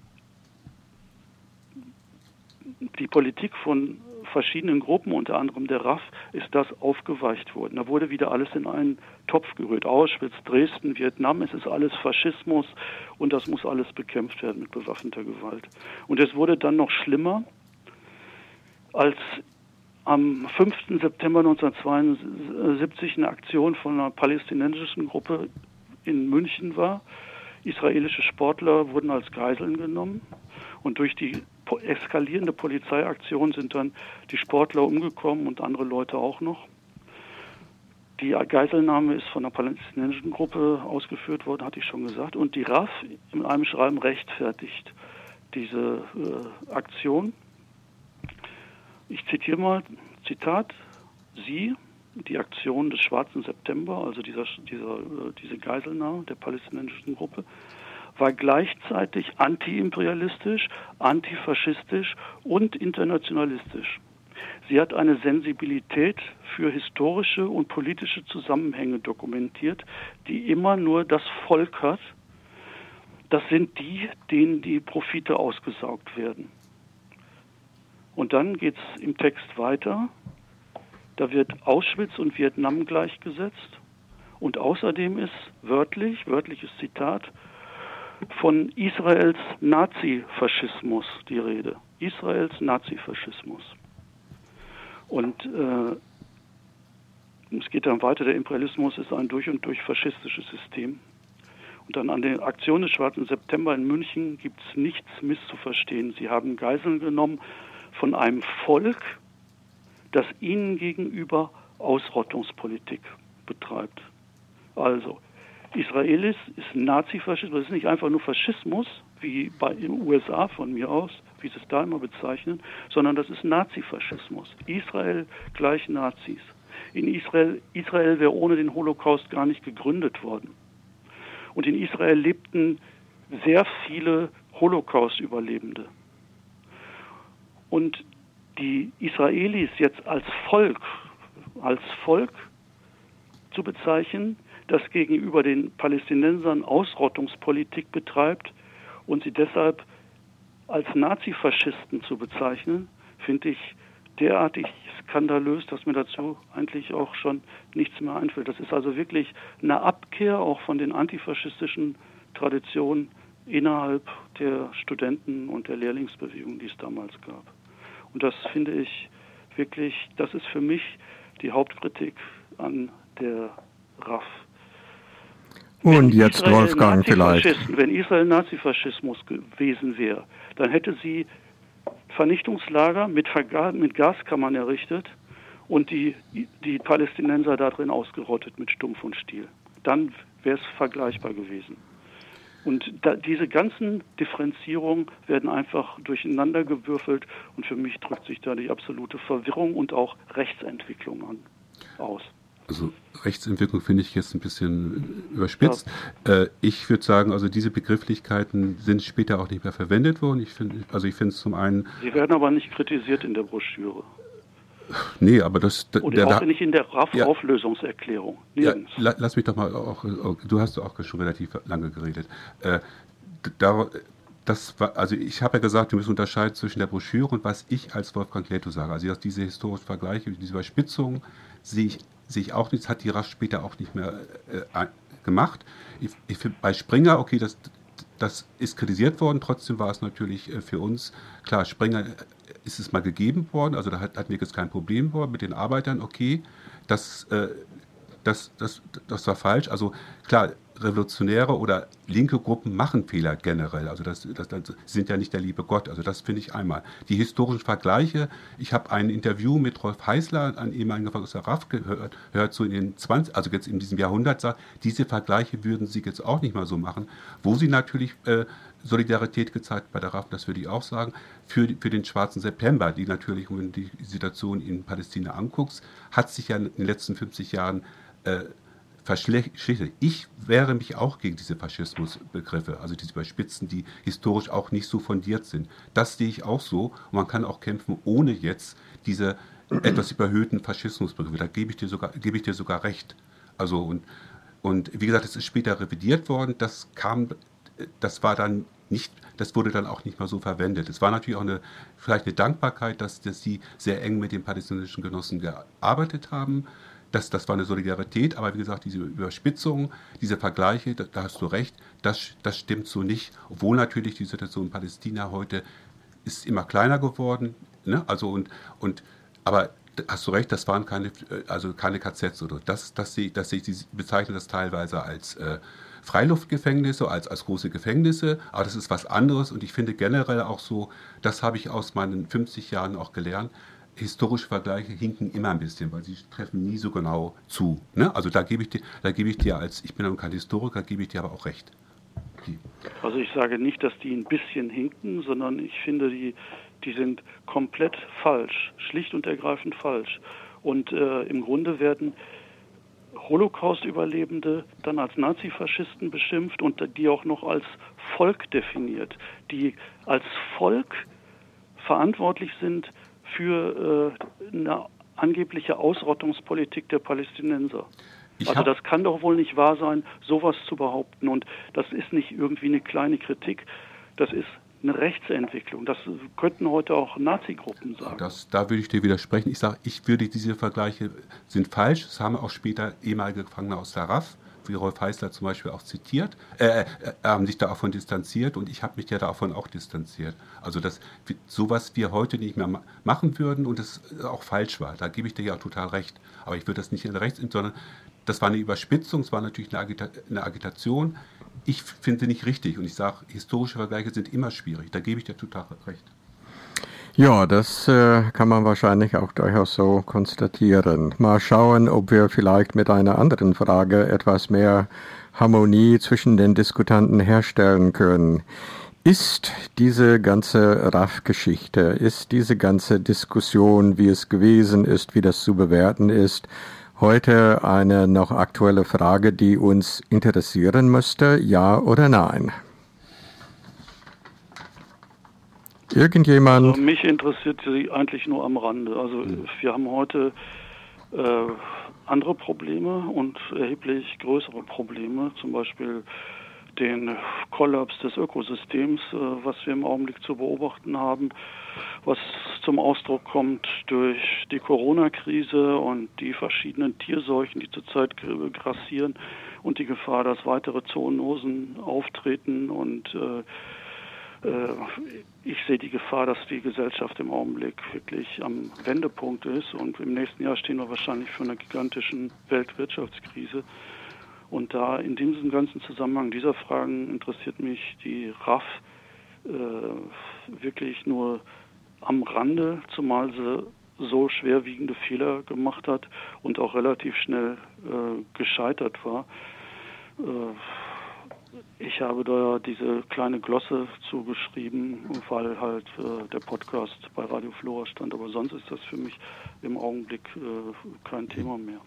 die Politik von verschiedenen Gruppen, unter anderem der R A F, ist das aufgeweicht worden. Da wurde wieder alles in einen Topf gerührt. Auschwitz, Dresden, Vietnam, es ist alles Faschismus und das muss alles bekämpft werden mit bewaffneter Gewalt. Und es wurde dann noch schlimmer, als am fünften September neunzehnhundertzweiundsiebzig eine Aktion von einer palästinensischen Gruppe in München war. Israelische Sportler wurden als Geiseln genommen und durch die eskalierende Polizeiaktion sind dann die Sportler umgekommen und andere Leute auch noch. Die Geiselnahme ist von der palästinensischen Gruppe ausgeführt worden, hatte ich schon gesagt. Und die R A F in einem Schreiben rechtfertigt diese äh, Aktion. Ich zitiere mal, Zitat, Sie, die Aktion des Schwarzen September, also dieser, dieser, diese Geiselnahme der palästinensischen Gruppe, war gleichzeitig antiimperialistisch, antifaschistisch und internationalistisch. Sie hat eine Sensibilität für historische und politische Zusammenhänge dokumentiert, die immer nur das Volk hat. Das sind die, denen die Profite ausgesaugt werden. Und dann geht es im Text weiter. Da wird Auschwitz und Vietnam gleichgesetzt. Und außerdem ist wörtlich, wörtliches Zitat, von Israels Nazifaschismus die Rede. Israels Nazifaschismus. Und äh, es geht dann weiter, der Imperialismus ist ein durch und durch faschistisches System. Und dann an der Aktion des Schwarzen September in München gibt es nichts misszuverstehen. Sie haben Geiseln genommen von einem Volk, das ihnen gegenüber Ausrottungspolitik betreibt. Also, Israelis ist Nazifaschismus, das ist nicht einfach nur Faschismus, wie bei den U S A von mir aus, wie sie es da immer bezeichnen, sondern das ist Nazifaschismus. Israel gleich Nazis. In Israel, Israel wäre ohne den Holocaust gar nicht gegründet worden. Und in Israel lebten sehr viele Holocaust-Überlebende. Und die Israelis jetzt als Volk, als Volk zu bezeichnen, das gegenüber den Palästinensern Ausrottungspolitik betreibt und sie deshalb als Nazifaschisten zu bezeichnen, finde ich derartig skandalös, dass mir dazu eigentlich auch schon nichts mehr einfällt. Das ist also wirklich eine Abkehr auch von den antifaschistischen Traditionen innerhalb der Studenten- und der Lehrlingsbewegung, die es damals gab. Und das finde ich wirklich, das ist für mich die Hauptkritik an der R A F.
Und jetzt Wolfgang vielleicht.
Wenn Israel Nazifaschismus gewesen wäre, dann hätte sie Vernichtungslager mit, Verga- mit Gaskammern errichtet und die, die Palästinenser da drin ausgerottet mit Stumpf und Stiel. Dann wäre es vergleichbar gewesen. Und da, diese ganzen Differenzierungen werden einfach durcheinander gewürfelt und für mich drückt sich da die absolute Verwirrung und auch Rechtsentwicklung an, aus.
Also Rechtsentwicklung finde ich jetzt ein bisschen überspitzt. Ja. Äh, ich würde sagen, also diese Begrifflichkeiten sind später auch nicht mehr verwendet worden. Ich finde, also ich finde es zum einen.
Sie werden aber nicht kritisiert in der Broschüre.
Nee, aber das...
Oder der, auch der, nicht in der R A F-Auflösungserklärung.
Ja, ja, lass mich doch mal auch... Du hast auch schon relativ lange geredet. Äh, da, das war, also ich habe ja gesagt, wir müssen unterscheiden zwischen der Broschüre und was ich als Wolfgang Leto sage. Also diese historischen Vergleiche, diese Überspitzung sehe ich, sehe ich auch nicht. Das hat die R A F später auch nicht mehr äh, gemacht. Ich, ich find, bei Springer, okay, das, das ist kritisiert worden. Trotzdem war es natürlich äh, für uns, klar, Springer... ist es mal gegeben worden, also da hat, hatten wir jetzt kein Problem worden mit den Arbeitern, okay, das, äh, das, das, das war falsch. Also klar, Revolutionäre oder linke Gruppen machen Fehler generell, also das, das, das sind ja nicht der liebe Gott, also das finde ich einmal. Die historischen Vergleiche, ich habe ein Interview mit Rolf Heißler, ein ehemaliger aus der R A F, gehört, hört so in den zwanzig, also jetzt in diesem Jahrhundert, sagt, diese Vergleiche würden sie jetzt auch nicht mal so machen, wo sie natürlich äh, Solidarität gezeigt bei der R A F, das würde ich auch sagen, für, für den Schwarzen September, die natürlich, wenn du die Situation in Palästina anguckst, hat sich ja in den letzten fünfzig Jahren äh, verschlechtert. Ich wehre mich auch gegen diese Faschismusbegriffe, also diese Überspitzen, die historisch auch nicht so fundiert sind. Das sehe ich auch so und man kann auch kämpfen, ohne jetzt diese etwas überhöhten Faschismusbegriffe. Da gebe ich dir sogar, gebe ich dir sogar recht. Also und, und wie gesagt, es ist später revidiert worden, das kam, das war dann nicht, das wurde dann auch nicht mehr so verwendet. Es war natürlich auch eine, vielleicht eine Dankbarkeit, dass, dass sie sehr eng mit den palästinensischen Genossen gearbeitet haben. Das, das war eine Solidarität, aber wie gesagt, diese Überspitzung, diese Vergleiche, da, da hast du recht, das, das stimmt so nicht. Obwohl natürlich die Situation in Palästina heute ist immer kleiner geworden, ne? Also und, und aber hast du recht, das waren keine, also keine K Zs oder das, das sehe das sehe ich, sie bezeichnen das teilweise als äh, Freiluftgefängnisse, als, als große Gefängnisse, aber das ist was anderes und ich finde generell auch so, das habe ich aus meinen fünfzig Jahren auch gelernt, historische Vergleiche hinken immer ein bisschen, weil sie treffen nie so genau zu. Ne? Also da gebe ich dir, da gebe ich dir als, ich bin aber kein Historiker, gebe ich dir aber auch recht. Okay.
Also ich sage nicht, dass die ein bisschen hinken, sondern ich finde, die, die sind komplett falsch, schlicht und ergreifend falsch. Und äh, im Grunde werden Holocaust-Überlebende dann als Nazifaschisten beschimpft und die auch noch als Volk definiert, die als Volk verantwortlich sind für äh, eine angebliche Ausrottungspolitik der Palästinenser. Ich also das kann doch wohl nicht wahr sein, sowas zu behaupten. Und das ist nicht irgendwie eine kleine Kritik, das ist eine Rechtsentwicklung. Das könnten heute auch Nazi-Gruppen sagen.
Das, da würde ich dir widersprechen. Ich sage, ich würde diese Vergleiche sind falsch. Das haben auch später ehemalige Gefangene aus der R A F, wie Rolf Heißler zum Beispiel auch zitiert, äh, äh, haben sich davon distanziert und ich habe mich ja davon auch distanziert. Also dass sowas wir heute nicht mehr ma- machen würden und das auch falsch war. Da gebe ich dir ja auch total recht. Aber ich würde das nicht in der Rechts, sondern das war eine Überspitzung, es war natürlich eine, Agita- eine Agitation. Ich finde nicht richtig und ich sage, historische Vergleiche sind immer schwierig. Da gebe ich dir total recht.
Ja, das äh, kann man wahrscheinlich auch durchaus so konstatieren. Mal schauen, ob wir vielleicht mit einer anderen Frage etwas mehr Harmonie zwischen den Diskutanten herstellen können. Ist diese ganze R A F-Geschichte, ist diese ganze Diskussion, wie es gewesen ist, wie das zu bewerten ist, heute eine noch aktuelle Frage, die uns interessieren müsste, ja oder nein? Irgendjemand?
Also mich interessiert sie eigentlich nur am Rande. Also wir haben heute äh, andere Probleme und erheblich größere Probleme, zum Beispiel den Kollaps des Ökosystems, äh, was wir im Augenblick zu beobachten haben, was zum Ausdruck kommt durch die Corona-Krise und die verschiedenen Tierseuchen, die zurzeit grassieren und die Gefahr, dass weitere Zoonosen auftreten und äh, ich sehe die Gefahr, dass die Gesellschaft im Augenblick wirklich am Wendepunkt ist und im nächsten Jahr stehen wir wahrscheinlich vor einer gigantischen Weltwirtschaftskrise. Und da in diesem ganzen Zusammenhang dieser Fragen interessiert mich die R A F äh, wirklich nur am Rande, zumal sie so schwerwiegende Fehler gemacht hat und auch relativ schnell äh, gescheitert war. Äh, Ich habe da diese kleine Glosse zugeschrieben, weil halt äh, der Podcast bei Radio Flora stand. Aber sonst ist das für mich im Augenblick äh, kein Thema mehr.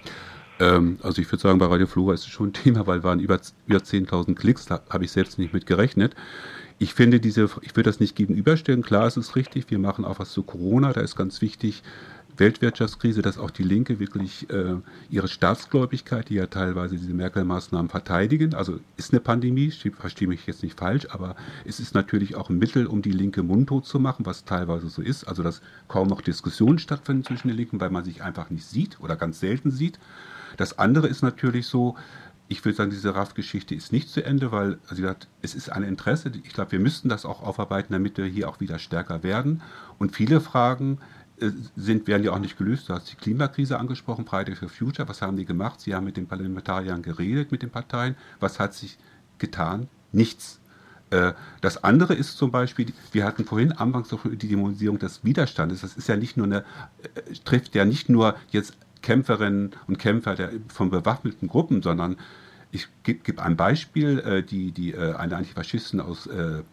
Ähm, also ich würde sagen, bei Radio Flora ist es schon ein Thema, weil waren über, über zehntausend Klicks, da habe ich selbst nicht mit gerechnet. Ich finde diese, ich würde das nicht gegenüberstellen. Klar, es ist richtig, wir machen auch was zu Corona, da ist ganz wichtig, Weltwirtschaftskrise, dass auch die Linke wirklich äh, ihre Staatsgläubigkeit, die ja teilweise diese Merkel-Maßnahmen verteidigen, also ist eine Pandemie, verstehe mich jetzt nicht falsch, aber es ist natürlich auch ein Mittel, um die Linke mundtot zu machen, was teilweise so ist, also dass kaum noch Diskussionen stattfinden zwischen den Linken, weil man sich einfach nicht sieht oder ganz selten sieht. Das andere ist natürlich so, ich würde sagen, diese R A F-Geschichte ist nicht zu Ende, weil also gesagt, es ist ein Interesse, ich glaube, wir müssten das auch aufarbeiten, damit wir hier auch wieder stärker werden und viele Fragen sind, werden ja auch nicht gelöst. Du hast die Klimakrise angesprochen, Fridays for Future. Was haben die gemacht? Sie haben mit den Parlamentariern geredet, mit den Parteien. Was hat sich getan? Nichts. Das andere ist zum Beispiel, wir hatten vorhin anfangs noch die Dämonisierung des Widerstandes. Das ist ja nicht nur eine, trifft ja nicht nur jetzt Kämpferinnen und Kämpfer der, von bewaffneten Gruppen, sondern ich gebe geb ein Beispiel, die, die, eine Antifaschistin aus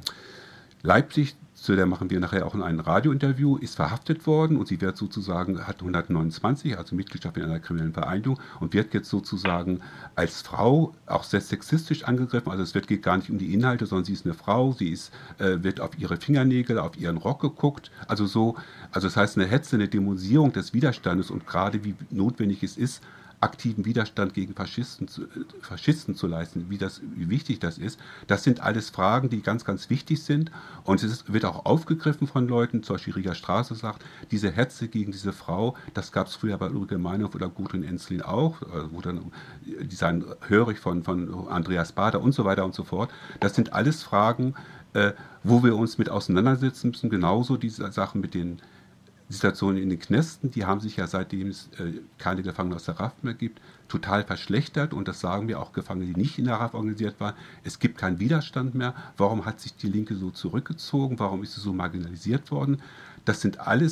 Leipzig, zu der machen wir nachher auch ein Radiointerview, ist verhaftet worden und sie wird sozusagen, hat hundertneunundzwanzig, also Mitgliedschaft in einer kriminellen Vereinigung und wird jetzt sozusagen als Frau auch sehr sexistisch angegriffen. Also es wird, geht gar nicht um die Inhalte, sondern sie ist eine Frau, sie ist, äh, wird auf ihre Fingernägel, auf ihren Rock geguckt. Also so, also das heißt eine Hetze, eine Dämonisierung des Widerstandes und gerade wie notwendig es ist, aktiven Widerstand gegen Faschisten zu, Faschisten zu leisten, wie, das, wie wichtig das ist. Das sind alles Fragen, die ganz, ganz wichtig sind. Und es ist, wird auch aufgegriffen von Leuten, zum Beispiel Rieger Straße sagt, diese Hetze gegen diese Frau, das gab es früher bei Ulrike Meinhof oder Gudrun Ensslin auch, wo dann, die seien hörig von, von Andreas Bader und so weiter und so fort. Das sind alles Fragen, äh, wo wir uns mit auseinandersetzen müssen. Genauso diese Sachen mit den Situationen in den Knästen, die haben sich ja seitdem es äh, keine Gefangenen aus der R A F mehr gibt, total verschlechtert und das sagen wir auch Gefangene, die nicht in der R A F organisiert waren. Es gibt keinen Widerstand mehr. Warum hat sich die Linke so zurückgezogen? Warum ist sie so marginalisiert worden? Das sind alles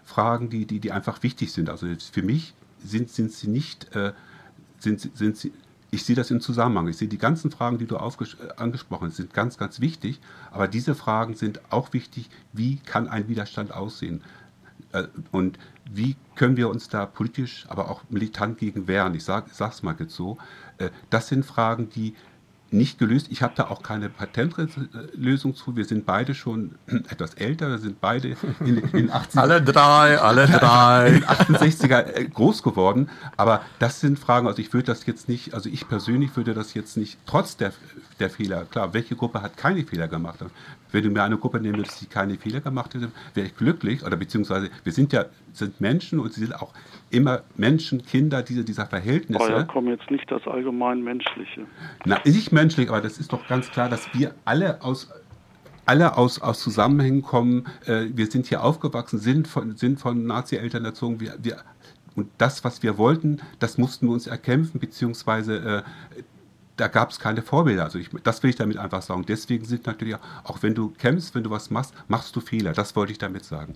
Fragen, die, die, die einfach wichtig sind. Also für mich sind, sind sie nicht, äh, sind, sind sie, ich sehe das im Zusammenhang. Ich sehe die ganzen Fragen, die du aufges- angesprochen hast, sind ganz, ganz wichtig. Aber diese Fragen sind auch wichtig. Wie kann ein Widerstand aussehen? Äh, und wie können wir uns da politisch, aber auch militant gegen wehren? Ich sage es mal jetzt so. Äh, das sind Fragen, die nicht gelöst. Ich habe da auch keine Patentlösung zu. Wir sind beide schon etwas älter. Wir sind beide in den achtziger,
alle drei, alle drei.
in den achtundsechziger groß geworden. Aber das sind Fragen, also ich würde das jetzt nicht, also ich persönlich würde das jetzt nicht, trotz der, der Fehler, klar, welche Gruppe hat keine Fehler gemacht? Wenn du mir eine Gruppe nehmen würdest, die keine Fehler gemacht hätte, wäre ich glücklich. Oder beziehungsweise, wir sind ja sind Menschen und sie sind auch immer Menschen, Kinder, diese, dieser Verhältnisse.
Oh ja, komm jetzt nicht das allgemein Menschliche.
Na, nicht menschlich, aber das ist doch ganz klar, dass wir alle aus alle aus, aus Zusammenhängen kommen. Äh, wir sind hier aufgewachsen, sind von, sind von Nazi-Eltern erzogen. Wir, wir, und das, was wir wollten, das mussten wir uns erkämpfen, beziehungsweise äh, da gab es keine Vorbilder. Also ich, das will ich damit einfach sagen. Deswegen sind natürlich auch, auch wenn du kämpfst, wenn du was machst, machst du Fehler. Das wollte ich damit sagen.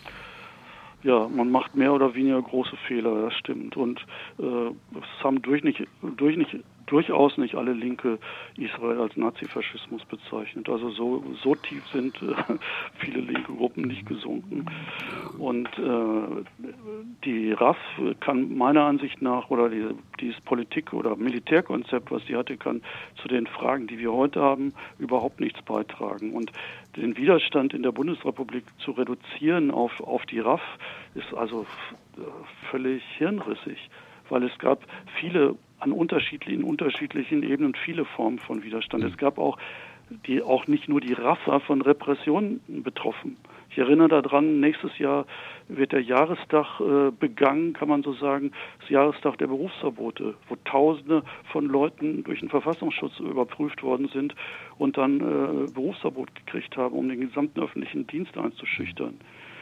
Ja, man macht mehr oder weniger große Fehler, das stimmt. Und äh, es haben durch nicht, durch nicht, durchaus nicht alle Linke Israel als Nazifaschismus bezeichnet. Also so, so tief sind äh, viele linke Gruppen nicht gesunken. Und äh, die R A F kann meiner Ansicht nach, oder die, dieses Politik- oder Militärkonzept, was sie hatte, kann zu den Fragen, die wir heute haben, überhaupt nichts beitragen. Und den Widerstand in der Bundesrepublik zu reduzieren auf, auf die R A F ist also völlig hirnrissig, weil es gab viele an unterschiedlichen, unterschiedlichen Ebenen viele Formen von Widerstand. Es gab auch die auch nicht nur die R A F war von Repressionen betroffen. Ich erinnere daran, nächstes Jahr wird der Jahrestag äh, begangen, kann man so sagen, das Jahrestag der Berufsverbote, wo Tausende von Leuten durch den Verfassungsschutz überprüft worden sind und dann äh, Berufsverbot gekriegt haben, um den gesamten öffentlichen Dienst einzuschüchtern.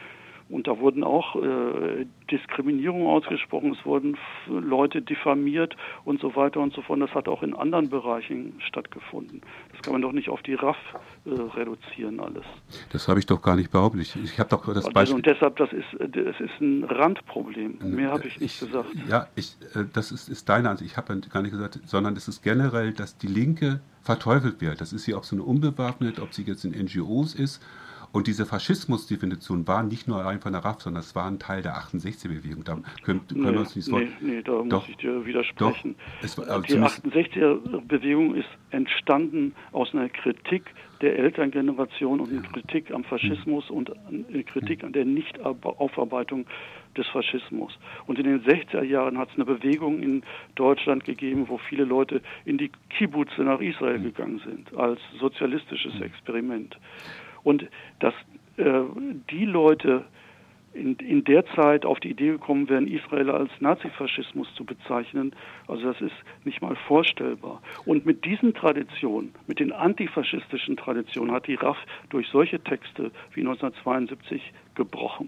Und da wurden auch äh, Diskriminierungen ausgesprochen, es wurden f- Leute diffamiert und so weiter und so fort. Das hat auch in anderen Bereichen stattgefunden. Das kann man doch nicht auf die R A F äh, reduzieren alles.
Das habe ich doch gar nicht behauptet. Ich, ich habe doch das
also,
Beispiel.
Und deshalb, das ist, das ist ein Randproblem. Mehr habe ich nicht
ich,
gesagt.
Ja, ich, das ist, ist deine Ansicht. Ich habe gar nicht gesagt, sondern es ist generell, dass die Linke verteufelt wird. Das ist sie, ob sie eine unbewaffnet, ob sie jetzt in N G Os ist. Und diese Faschismusdefinition war nicht nur allein von der R A F, sondern es war ein Teil der achtundsechziger-Bewegung. Da können, können
nee,
wir uns nicht so.
Nee, nee, da
doch,
muss ich dir widersprechen.
Doch, es war, also
die achtundsechziger-Bewegung ist entstanden aus einer Kritik der Elterngeneration und einer Kritik am Faschismus und eine Kritik an der Nichtaufarbeitung des Faschismus. Und in den sechziger Jahren hat es eine Bewegung in Deutschland gegeben, wo viele Leute in die Kibbutze nach Israel gegangen sind, als sozialistisches Experiment. Und dass äh, die Leute in, in der Zeit auf die Idee gekommen wären, Israel als Nazifaschismus zu bezeichnen, also das ist nicht mal vorstellbar. Und mit diesen Traditionen, mit den antifaschistischen Traditionen, hat die R A F durch solche Texte wie neunzehnhundertzweiundsiebzig gebrochen.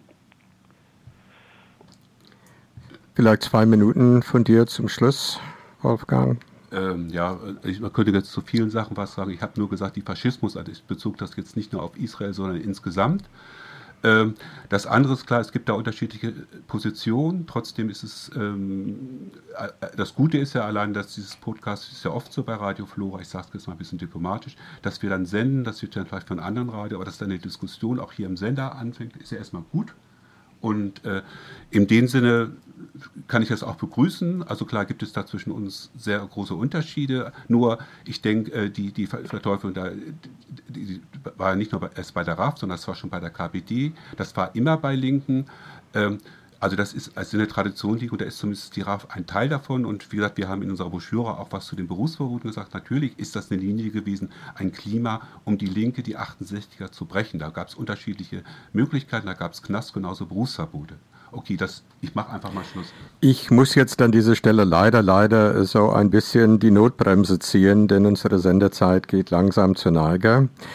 Vielleicht zwei Minuten von dir zum Schluss, Wolfgang.
Ähm, ja, ich, man könnte jetzt zu vielen Sachen was sagen. Ich habe nur gesagt, die Faschismus, also ich bezog das jetzt nicht nur auf Israel, sondern insgesamt. Ähm, das andere ist klar, es gibt da unterschiedliche Positionen. Trotzdem ist es, ähm, das Gute ist ja allein, dass dieses Podcast, ist ja oft so bei Radio Flora, ich sage es jetzt mal ein bisschen diplomatisch, dass wir dann senden, das wird dann vielleicht von anderen Radio, aber dass dann eine Diskussion auch hier im Sender anfängt, ist ja erstmal gut. Und äh, in dem Sinne kann ich das auch begrüßen. Also klar gibt es da zwischen uns sehr große Unterschiede. Nur ich denke, äh, die, die Verteuflung da, die, die war nicht nur bei, erst bei der R A F, sondern das war schon bei der K P D. Das war immer bei Linken. Ähm, also das ist also eine Tradition liegt und da ist zumindest die R A F ein Teil davon. Und wie gesagt, wir haben in unserer Broschüre auch was zu den Berufsverboten gesagt. Natürlich ist das eine Linie gewesen, ein Klima, um die Linke, die achtundsechziger zu brechen. Da gab es unterschiedliche Möglichkeiten, da gab es Knast, genauso Berufsverbote. Okay, das, ich mache einfach mal Schluss.
Ich muss jetzt an dieser Stelle leider, leider so ein bisschen die Notbremse ziehen, denn unsere Sendezeit geht langsam zur Neige.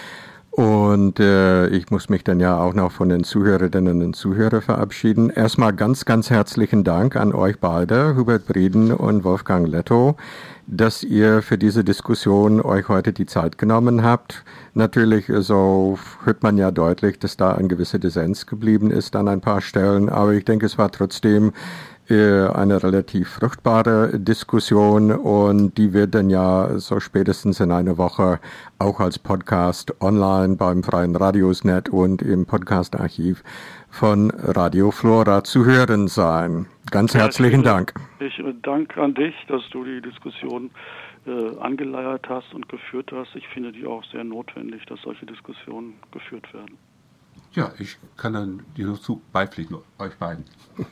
Und äh, ich muss mich dann ja auch noch von den Zuhörerinnen und Zuhörern verabschieden. Erstmal ganz, ganz herzlichen Dank an euch beide, Hubert Breeden und Wolfgang Lettow, dass ihr für diese Diskussion euch heute die Zeit genommen habt. Natürlich, so hört man ja deutlich, dass da ein gewisser Dissens geblieben ist an ein paar Stellen, aber ich denke, es war trotzdem eine relativ fruchtbare Diskussion und die wird dann ja so spätestens in einer Woche auch als Podcast online beim Freien Radiosnet und im Podcast-Archiv von Radio Flora zu hören sein. Ganz ja, herzlichen
ich,
Dank.
Ich danke an dich, dass du die Diskussion äh, angeleiert hast und geführt hast. Ich finde die auch sehr notwendig, dass solche Diskussionen geführt werden.
Ja, ich kann dann dir noch zu beipflichten, euch beiden.